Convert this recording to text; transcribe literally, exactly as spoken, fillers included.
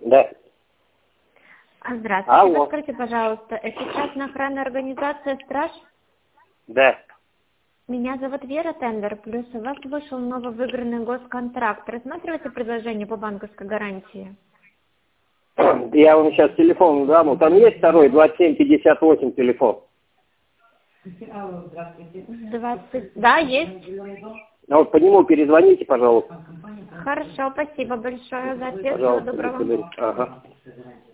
Да. Здравствуйте, Алло. подскажите, пожалуйста, это частная охранная организация «Страж»? Да. Меня зовут Вера Тендер, плюс у вас вышел новый выигранный госконтракт. Рассматриваете предложение по банковской гарантии? Я вам сейчас телефон дам. Там есть второй, двадцать семь пятьдесят восемь телефон? двадцать. Да, есть. А вот по нему перезвоните, пожалуйста. Хорошо, спасибо большое за ответ. Всего Пожалуйста, до доброго. свидания. Ага.